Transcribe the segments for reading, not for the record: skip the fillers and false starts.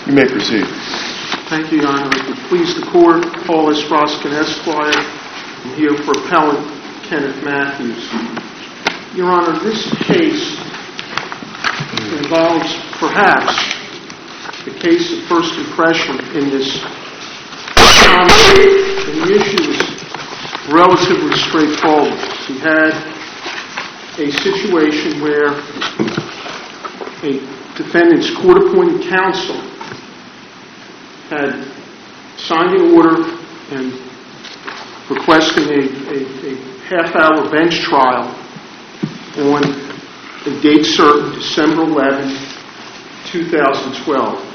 You may proceed. Thank you, Your Honor. If it please the Court, Paul S. Roskin, Esquire. I'm here for Appellant Kenneth Matthews. Your Honor, this case involves perhaps the case of first impression in this conflict, and the issue is relatively straightforward. We had a situation where a defendant's court-appointed counsel had signed an order and requesting a half-hour bench trial on a date certain, December 11, 2012.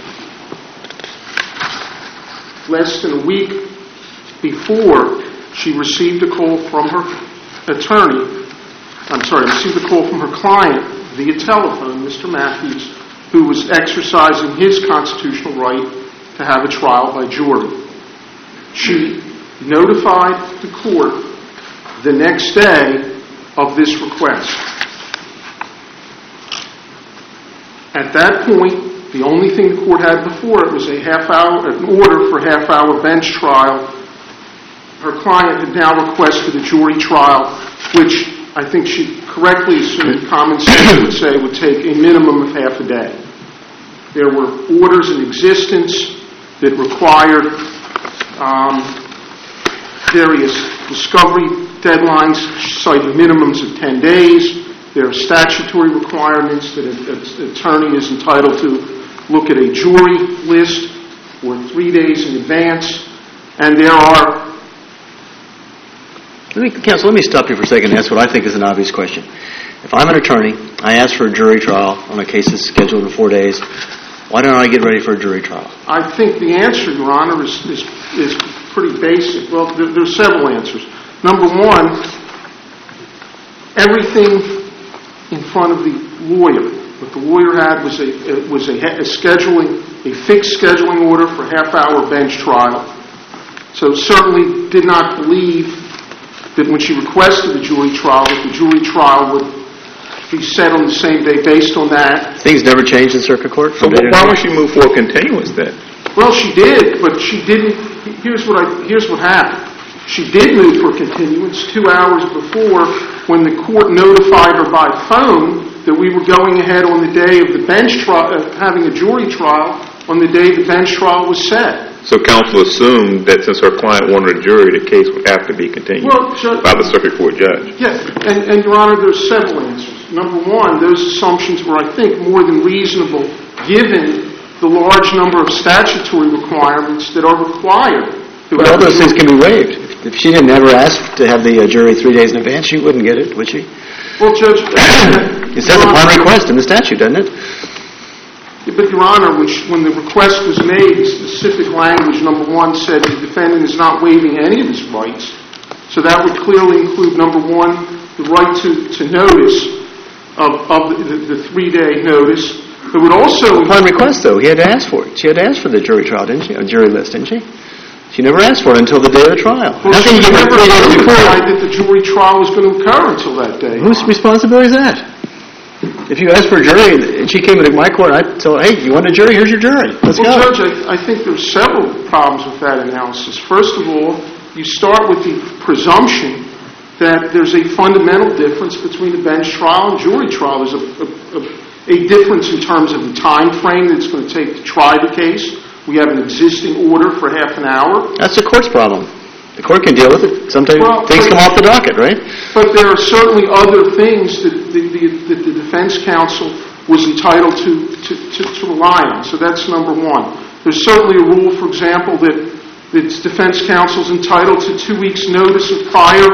Less than a week before, she received a call from her client via telephone, Mr. Matthews, who was exercising his constitutional right to have a trial by jury. She notified the court the next day of this request. At that point, the only thing the court had before it was an order for a half-hour bench trial. Her client had now requested a jury trial, which I think she correctly assumed common sense would say would take a minimum of half a day. There were orders in existence that required various discovery deadlines, citing minimums of 10 days. There are statutory requirements that an attorney is entitled to look at a jury list for 3 days in advance. And there are... Counsel, let me stop you for a second and ask what I think is an obvious question. If I'm an attorney, I ask for a jury trial on a case that's scheduled in 4 days, why don't I get ready for a jury trial? I think the answer, Your Honor, is pretty basic. Well, there's several answers. Number one, everything in front of the lawyer. What the lawyer had was a fixed scheduling order for half-hour bench trial. So certainly did not believe that when she requested a jury trial, that the jury trial would be set on the same day based on that. Things never changed in circuit court? So why would she move for a continuance then? Well, she did, but she didn't. Here's what happened. She did move for continuance 2 hours before, when the court notified her by phone that we were going ahead on the day of the bench trial, having a jury trial on the day the bench trial was set. So counsel assumed that since her client wanted a jury, the case would have to be continued by the circuit court judge. Yes, and Your Honor, there's several answers. Number one, those assumptions were, I think, more than reasonable given the large number of statutory requirements that are required. But all those things can be waived. If she didn't ever ask to have the jury 3 days in advance, she wouldn't get it, would she? Well, Judge... It says upon request in the statute, doesn't it? But, Your Honor, when the request was made, the specific language, number one, said the defendant is not waiving any of his rights. So that would clearly include, number one, the right to notice of the 3-day notice. It would also... Upon request, though, he had to ask for it. She had to ask for the jury trial, didn't she? A jury list, didn't she? She never asked for it until the day of the trial. Well, she never notified that the jury trial was going to occur until that day. Whose responsibility is that? If you asked for a jury and she came into my court, I'd tell her, hey, you want a jury? Here's your jury. Let's go. Judge, I think there's several problems with that analysis. First of all, you start with the presumption that there's a fundamental difference between a bench trial and jury trial. There's a difference in terms of the time frame that it's going to take to try the case. We have an existing order for half an hour. That's the court's problem. The court can deal with it. Sometimes things come off the docket, right? But there are certainly other things that the defense counsel was entitled to rely on. So that's number one. There's certainly a rule, for example, that defense counsel is entitled to 2 weeks' notice of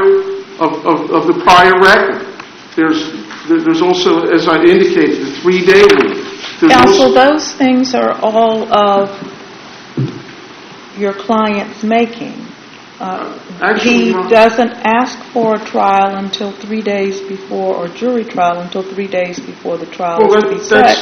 the prior record. There's also, as I indicated, the 3-day rule. Counsel, those things are all of your client's making. He doesn't ask for a trial until 3 days before, or jury trial until 3 days before the trial is to be set.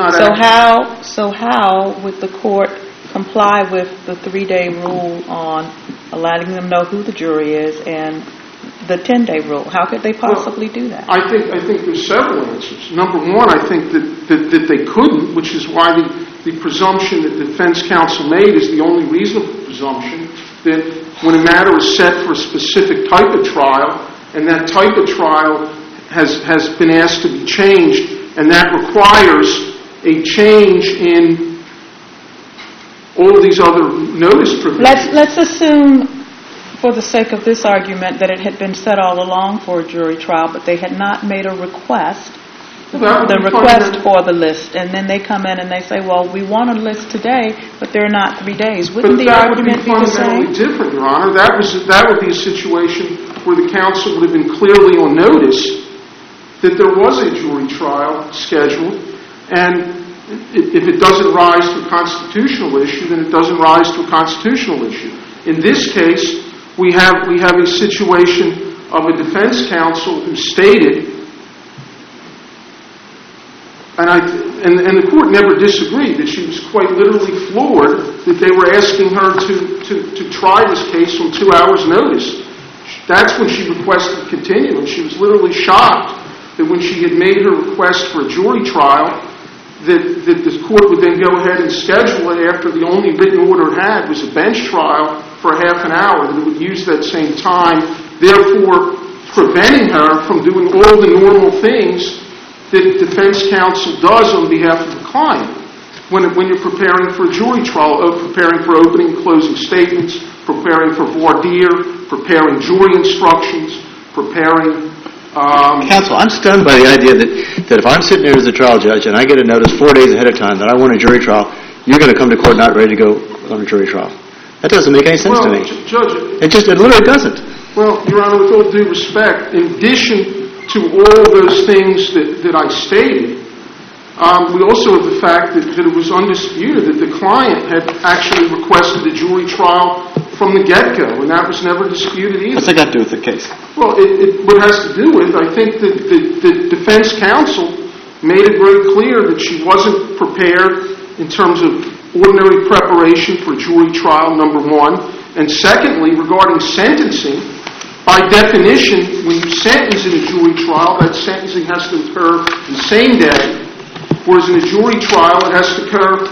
So how would the court comply with the 3-day rule on letting them know who the jury is and the 10-day rule? How could they possibly do that? I think there's several answers. Number one, I think that they couldn't, which is why the presumption that the defense counsel made is the only reasonable presumption, that when a matter is set for a specific type of trial, and that type of trial has been asked to be changed, and that requires a change in all of these other notice provisions. Let's assume, for the sake of this argument, that it had been set all along for a jury trial, but they had not made a request, the request for the list, and then they come in and they say, well, we want a list today, but there are not 3 days. Wouldn't the argument be the same? But that would be fundamentally different, Your Honor. That would be a situation where the counsel would have been clearly on notice that there was a jury trial scheduled, and if it doesn't rise to a constitutional issue, then it doesn't rise to a constitutional issue. In this case, we have a situation of a defense counsel who stated, and the court never disagreed, that she was quite literally floored that they were asking her to try this case on 2 hours' notice. That's when she requested continuance. She was literally shocked that when she had made her request for a jury trial, that the court would then go ahead and schedule it after the only written order it had was a bench trial for half an hour, that it would use that same time, therefore preventing her from doing all the normal things that defense counsel does on behalf of the client when you're preparing for a jury trial, preparing for opening and closing statements, preparing for voir dire, preparing jury instructions, preparing... Counsel, I'm stunned by the idea that if I'm sitting there as a trial judge and I get a notice 4 days ahead of time that I want a jury trial, you're going to come to court not ready to go on a jury trial. That doesn't make any sense to me. Judge, it literally doesn't. Well, Your Honor, with all due respect, in addition to all those things that I stated, we also have the fact that it was undisputed that the client had actually requested a jury trial from the get-go, and that was never disputed either. What's that got to do with the case? Well, what it has to do with, I think that the defense counsel made it very clear that she wasn't prepared in terms of ordinary preparation for a jury trial, number one, and secondly, regarding sentencing, by definition, when you sentence in a jury trial, that sentencing has to occur the same day, whereas in a jury trial, it has to occur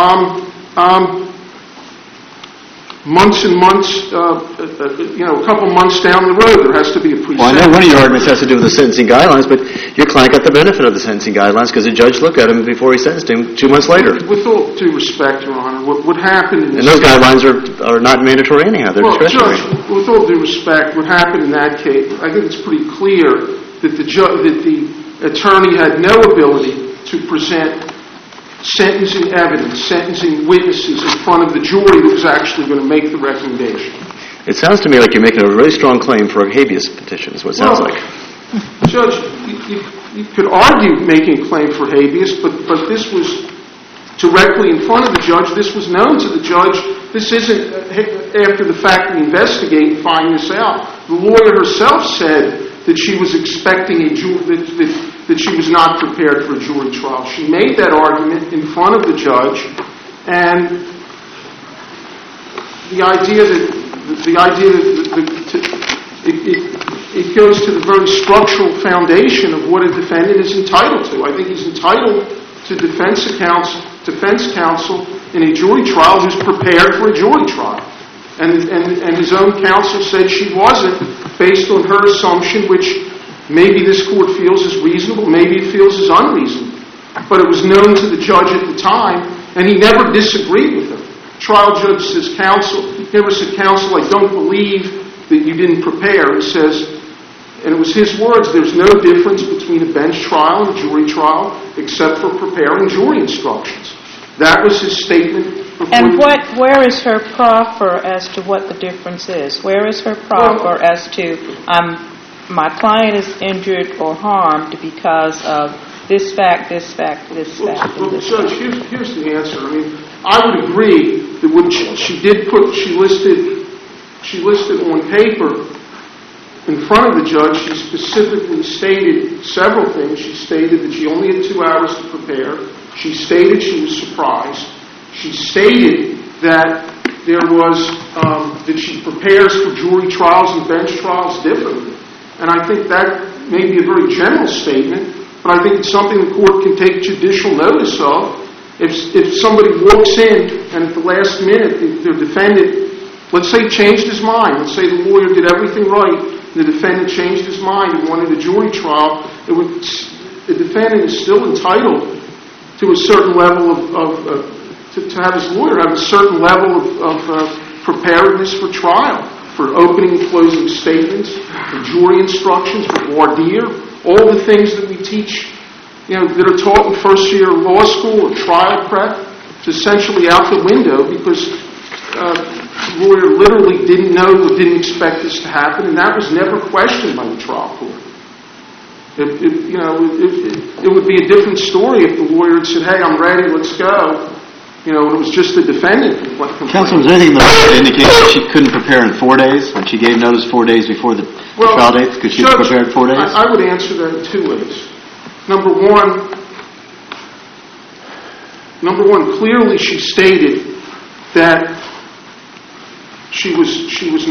months and months, a couple months down the road. There has to be a pre-sentence. Well, I know one of your arguments has to do with the sentencing guidelines, but your client got the benefit of the sentencing guidelines because the judge looked at him before he sentenced him 2 months later. With all due respect, Your Honor, what happened in this... And those guidelines are not mandatory anyhow. They're discretionary. Judge, with all due respect, what happened in that case, I think it's pretty clear that the attorney had no ability to present sentencing evidence, sentencing witnesses in front of the jury that was actually going to make the recommendation. It sounds to me like you're making a really strong claim for a habeas petition, is what it sounds like. Judge, you could argue making a claim for habeas, but this was directly in front of the judge. This was known to the judge. This isn't after the fact we investigate and find this out. The lawyer herself said that she was expecting that she was not prepared for a jury trial. She made that argument in front of the judge, and the idea that it goes to the very structural foundation of what a defendant is entitled to. I think he's entitled to defense counsel in a jury trial who's prepared for a jury trial. And his own counsel said she wasn't, based on her assumption, which maybe this court feels is reasonable, maybe it feels is unreasonable. But it was known to the judge at the time, and he never disagreed with her. Trial judge says, never said, counsel, I don't believe that you didn't prepare. He says, and it was his words, there's no difference between a bench trial and a jury trial except for preparing jury instructions. That was his statement. And where is her proffer as to what the difference is? Where is her proffer as to, my client is injured or harmed because of this fact, this fact, this fact, and this Judge, fact? here's the answer. I mean, I would agree that when she listed on paper in front of the judge, she specifically stated several things. She stated that she only had 2 hours to prepare. She stated she was surprised. She stated that that she prepares for jury trials and bench trials differently. And I think that may be a very general statement, but I think it's something the court can take judicial notice of, If somebody walks in and at the last minute the defendant, let's say, changed his mind, let's say the lawyer did everything right, the defendant changed his mind and wanted a jury trial, the defendant is still entitled to a certain level to have his lawyer have a certain level of preparedness for trial, for opening and closing statements, for jury instructions, for voir dire, all the things that we teach, that are taught in first year law school or trial prep, is essentially out the window because the lawyer literally didn't know or didn't expect this to happen, and that was never questioned by the trial court. It would be a different story if the lawyer had said, "Hey, I'm ready, let's go." It was just the defendant. Counsel, was there anything in the record that indicates that she couldn't prepare in 4 days when she gave notice 4 days before the trial date? Could she prepare in 4 days? I would answer that in 2 ways. Number one, clearly she stated that she was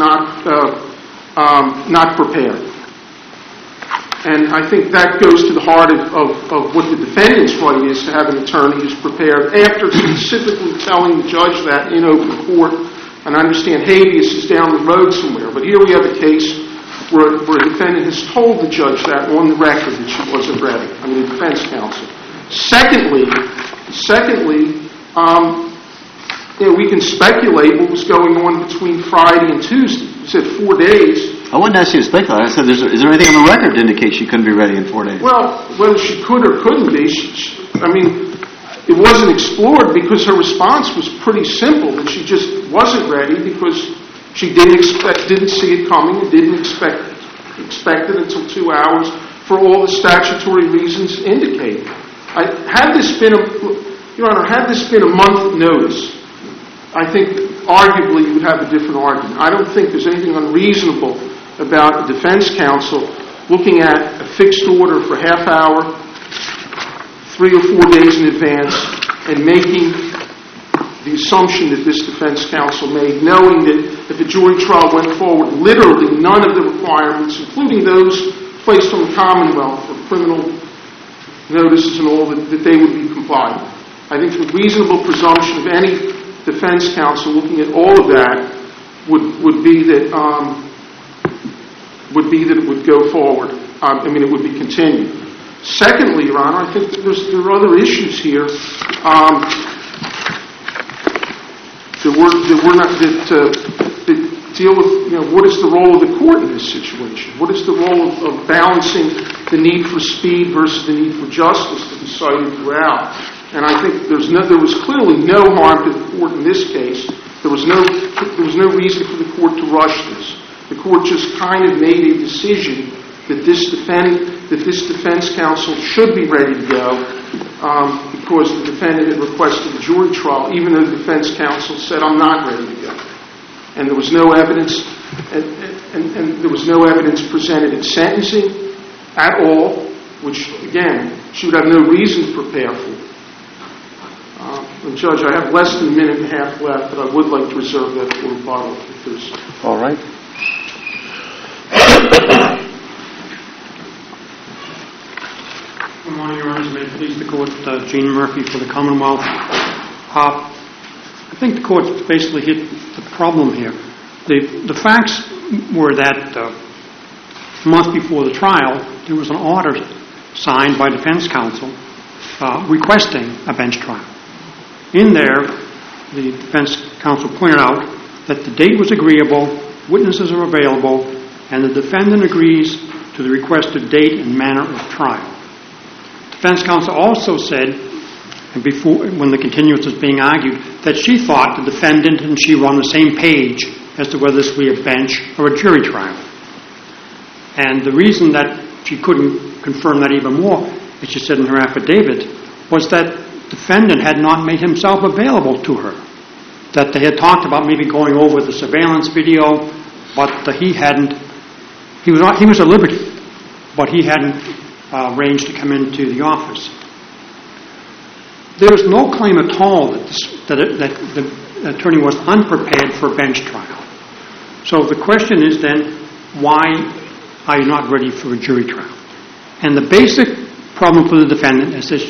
not prepared. And I think that goes to the heart of what the defendant's right is, to have an attorney who's prepared after specifically telling the judge that in open court. And I understand habeas is down the road somewhere, but here we have a case where a defendant has told the judge that on the record that she wasn't ready. I mean, the defense counsel. Secondly, we can speculate what was going on between Friday and Tuesday. You said 4 days. I wouldn't ask you to speculate. I said, is there anything on the record to indicate she couldn't be ready in 4 days? Well, whether she could or couldn't be, it wasn't explored because her response was pretty simple, that she just wasn't ready because she didn't see it coming and didn't expect it until 2 hours for all the statutory reasons indicated. Had this been a month notice, I think arguably you would have a different argument. I don't think there's anything unreasonable about the defense counsel looking at a fixed order for half hour, 3 or 4 days in advance, and making the assumption that this defense counsel made, knowing that if a jury trial went forward, literally none of the requirements, including those placed on the Commonwealth for criminal notices and all, that they would be complied with. I think the reasonable presumption of any defense counsel looking at all of that would be that it would go forward. It would be continued. Secondly, Your Honor, I think there are other issues here that deal with what is the role of the court in this situation? What is the role of balancing the need for speed versus the need for justice that is cited throughout? And I think there was clearly no harm to the court in this case. There was no reason for the court to rush this. The court just kind of made a decision that this defense counsel should be ready to go because the defendant had requested a jury trial, even though the defense counsel said, "I'm not ready to go." And there was no evidence, and there was no evidence presented at sentencing at all, which again she would have no reason to prepare for. Judge, I have less than a minute and a half left, but I would like to reserve that for rebuttal if there's. All right. Good morning, Your Honors. May it please the Court, Gene Murphy for the Commonwealth. I think the Court basically hit the problem here. The facts were that a month before the trial, there was an order signed by defense counsel requesting a bench trial. In there, the defense counsel pointed out that the date was agreeable, witnesses are available, and the defendant agrees to the requested date and manner of trial. Defense counsel also said, when the continuance was being argued, that she thought the defendant and she were on the same page as to whether this would be a bench or a jury trial. And the reason that she couldn't confirm that even more, as she said in her affidavit, was that defendant had not made himself available to her. That they had talked about maybe going over the surveillance video, but he hadn't. He was at liberty, but he hadn't arranged to come into the office. There is no claim at all that the attorney was unprepared for a bench trial. So the question is then, why are you not ready for a jury trial? And the basic problem for the defendant, as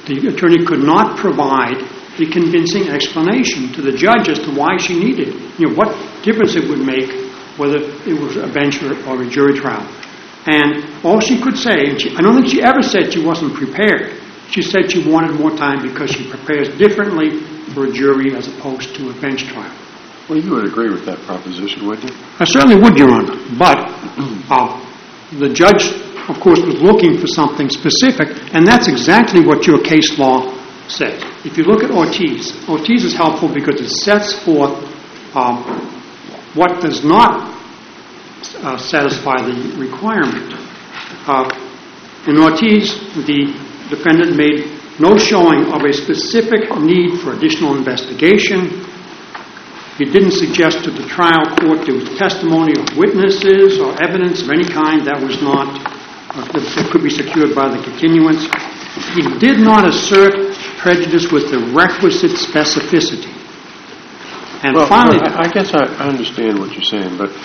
the attorney could not provide a convincing explanation to the judge as to why she needed it. What difference it would make whether it was a bench or a jury trial. And all she could say, I don't think she ever said she wasn't prepared. She said she wanted more time because she prepares differently for a jury as opposed to a bench trial. Well, you would agree with that proposition, wouldn't you? I certainly would, Your Honor. But the judge, of course, was looking for something specific, and that's exactly what your case law says. If you look at Ortiz is helpful because it sets forth what does not satisfy the requirement. In Ortiz, the defendant made no showing of a specific need for additional investigation. He didn't suggest to the trial court there was testimony of witnesses or evidence of any kind that was not, that could be secured by the continuance. He did not assert prejudice with the requisite specificity. And finally, I guess I understand what you're saying, but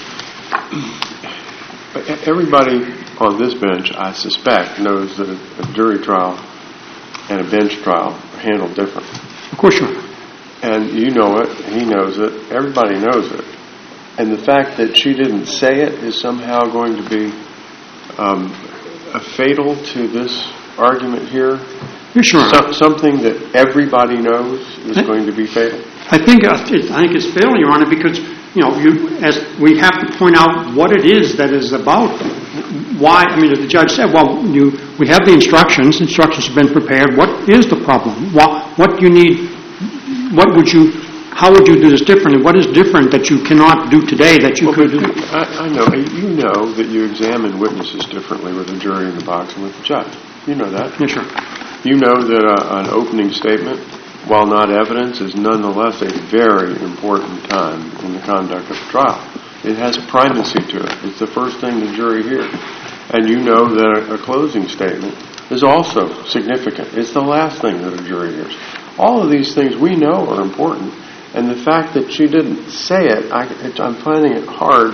everybody on this bench, I suspect, knows that a jury trial and a bench trial are handled differently. Of course, Your Honor. And you know it, he knows it, everybody knows it. And the fact that she didn't say it is somehow going to be fatal to this argument here? Yes, Your Honor. Something that everybody knows is going to be fatal? I think it's fatal, Your Honor, because as we have to point out what it is that is about. Why? I mean, as the judge said, well, we have the instructions. Instructions have been prepared. What is the problem? What do you need? How would you do this differently? What is different that you cannot do today that you could do? I know. You know that you examine witnesses differently with a jury in the box and with the judge. You know that. Yes, sir. You know that an opening statement, while not evidence, is nonetheless a very important time in the conduct of the trial. It has primacy to it. It's the first thing the jury hears. And you know that a closing statement is also significant. It's the last thing that a jury hears. All of these things we know are important. And the fact that she didn't say it, I'm finding it hard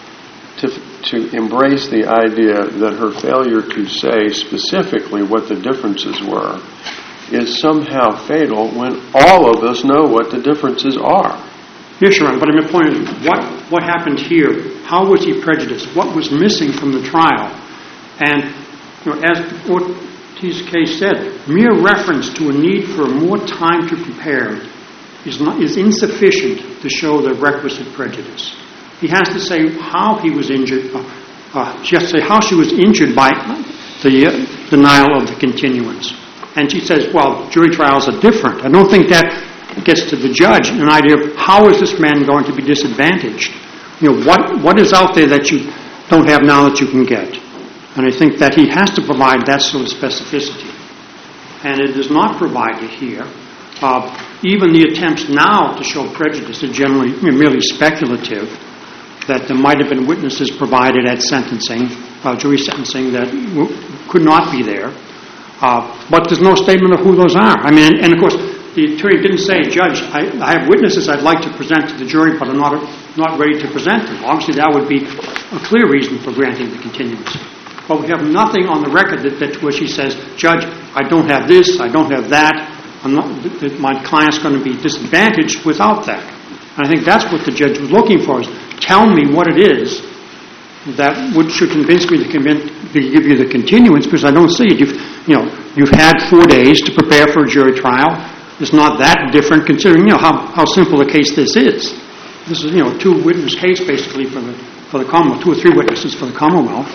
to embrace the idea that her failure to say specifically what the differences were is somehow fatal when all of us know what the differences are. Yes, Your Honor, but my point is, what happened here? How was he prejudiced? What was missing from the trial? And as Ortiz's case said, mere reference to a need for more time to prepare is insufficient to show the requisite prejudice. He has to say how he was injured. She has to say how she was injured by the denial of the continuance. And she says, well, jury trials are different. I don't think that gets to the judge an idea of how is this man going to be disadvantaged. What is out there that you don't have now that you can get? And I think that he has to provide that sort of specificity. And it is not provided here. Even the attempts now to show prejudice are generally merely speculative, that there might have been witnesses provided at sentencing, jury sentencing, that could not be there. But there's no statement of who those are. I mean, and of course, the attorney didn't say, Judge, I have witnesses I'd like to present to the jury, but I'm not ready to present them. Obviously, that would be a clear reason for granting the continuance. But we have nothing on the record where she says, Judge, I don't have this, I don't have that. My client's going to be disadvantaged without that. And I think that's what the judge was looking for, is tell me what it is that should convince me to give you the continuance, because I don't see it. You've had 4 days to prepare for a jury trial. It's not that different considering how simple a case this is. This is a 2-witness case basically for the Commonwealth, 2 or 3 witnesses for the Commonwealth,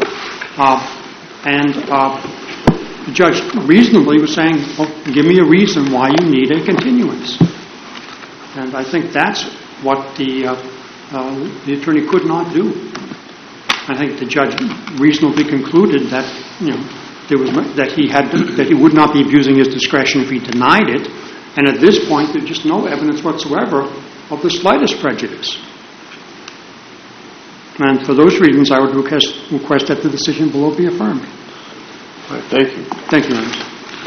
and the judge reasonably was saying, well, give me a reason why you need a continuance. And I think that's what the attorney could not do. I think the judge reasonably concluded that that he would not be abusing his discretion if he denied it. And at this point, there's just no evidence whatsoever of the slightest prejudice. And for those reasons, I would request that the decision below be affirmed. All right, thank you. Thank you, Your Honor.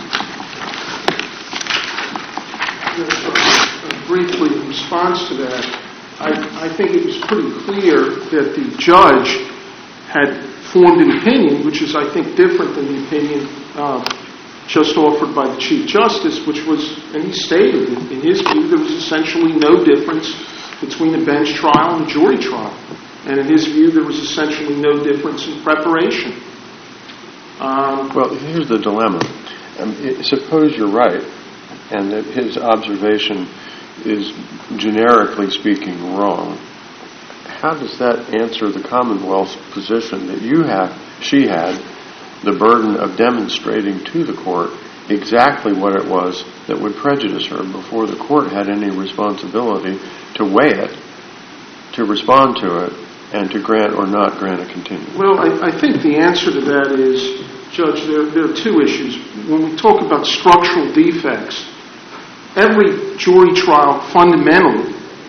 Briefly, in response to that, I think it was pretty clear that the judge had formed an opinion, which is, I think, different than the opinion just offered by the Chief Justice, which was, and he stated, in his view, there was essentially no difference between a bench trial and a jury trial. And in his view, there was essentially no difference in preparation. Well, here's the dilemma. Suppose you're right, and that his observation is, generically speaking, wrong. How does that answer the Commonwealth's position that she had the burden of demonstrating to the court exactly what it was that would prejudice her before the court had any responsibility to weigh it, to respond to it, and to grant or not grant a continuance? Well, I think the answer to that is, Judge, there are two issues. When we talk about structural defects, every jury trial fundamentally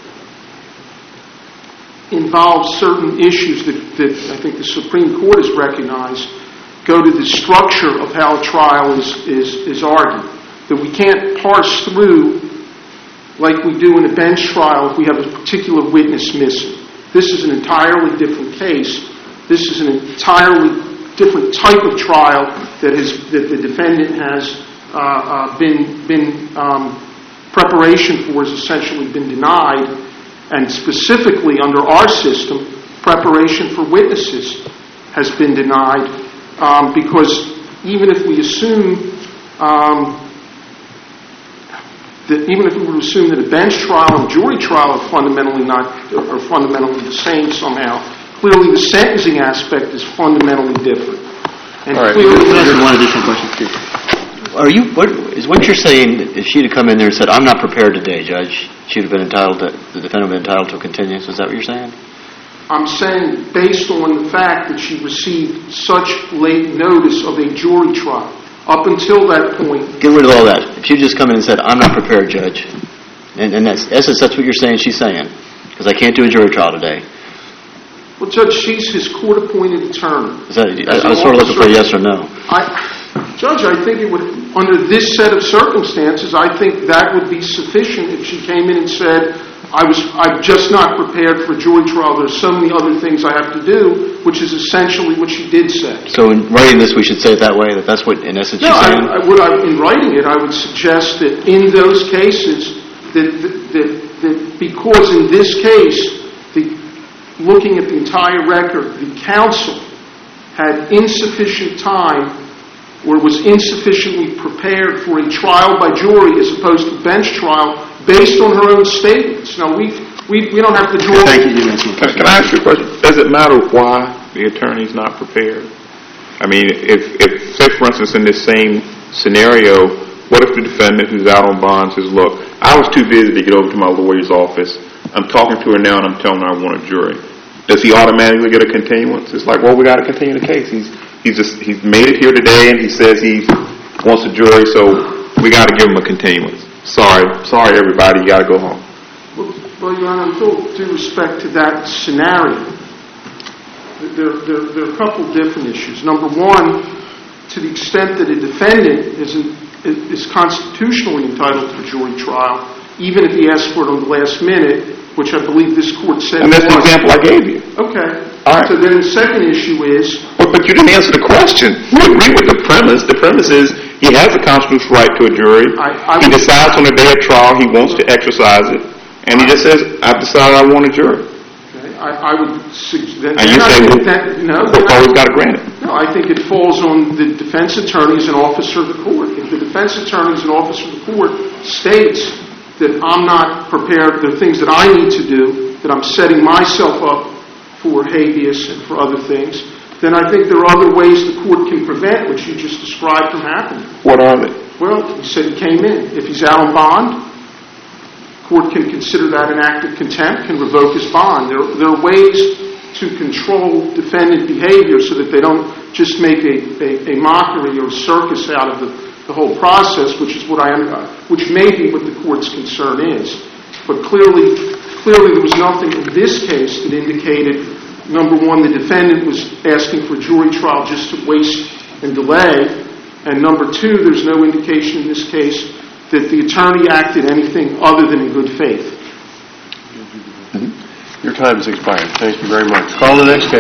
involves certain issues that I think the Supreme Court has recognized go to the structure of how a trial is argued. That we can't parse through like we do in a bench trial if we have a particular witness missing. This is an entirely different case. This is an entirely different type of trial that the defendant has been preparation for has essentially been denied, and specifically under our system, preparation for witnesses has been denied because even if we assume that a bench trial and jury trial are fundamentally the same somehow, clearly the sentencing aspect is fundamentally different. And all right. One additional question, too. What you're saying, if she'd have come in there and said, "I'm not prepared today, Judge," the defendant would have been entitled to a continuance? Is that what you're saying? I'm saying based on the fact that she received such late notice of a jury trial. Up until that point... Get rid of all that. If she'd just come in and said, "I'm not prepared, Judge," and that's what you're saying she's saying, because I can't do a jury trial today. Well, Judge, she's his court-appointed attorney. I was sort of looking for a yes or no. Judge, I think it would, under this set of circumstances, I think that would be sufficient if she came in and said, I'm just not prepared for a jury trial. There's so many other things I have to do, which is essentially what she did say. So in writing this, we should say it that way, that's what, in essence, she's saying? In writing it, I would suggest that in those cases, that because in this case, looking at the entire record, the counsel had insufficient time or was insufficiently prepared for a trial by jury as opposed to bench trial based on her own statements. Now, we don't have to draw... Thank you. Can I ask you a question? Does it matter why the attorney's not prepared? I mean, if say, for instance, in this same scenario, what if the defendant who's out on bond says, "Look, I was too busy to get over to my lawyer's office. I'm talking to her now and I'm telling her I want a jury." Does he automatically get a continuance? It's like, well, we got to continue the case. He's made it here today and he says he wants a jury, so we got to give him a continuance. Sorry, everybody, you got to go home. Well, Your Honor, with all due respect to that scenario, there are a couple different issues. Number one, to the extent that a defendant is constitutionally entitled to a jury trial, even if he asks for it on the last minute, which I believe this court said... And that's the example I gave you. Okay. All right. So then the second issue is... But you didn't answer the question. You agree with the premise. The premise is he has a constitutional right to a jury. He decides on the day of trial he wants to exercise it. And he just says, "I've decided I want a jury." Okay. I would suggest... And you say, no, the court's got to grant it. No, I think it falls on the defense attorney as an officer of the court. If the defense attorney as an officer of the court states that I'm not prepared, there are things that I need to do, that I'm setting myself up for habeas and for other things, then I think there are other ways the court can prevent what you just described from happening. What are they? Well, you said he came in. If he's out on bond, court can consider that an act of contempt, can revoke his bond. There are ways to control defendant behavior so that they don't just make a mockery or a circus out of the whole process, which may be what the court's concern is. But clearly there was nothing in this case that indicated, number one, the defendant was asking for jury trial just to waste and delay, and number two, there's no indication in this case that the attorney acted anything other than in good faith. Your time has expired. Thank you very much. Call the next case.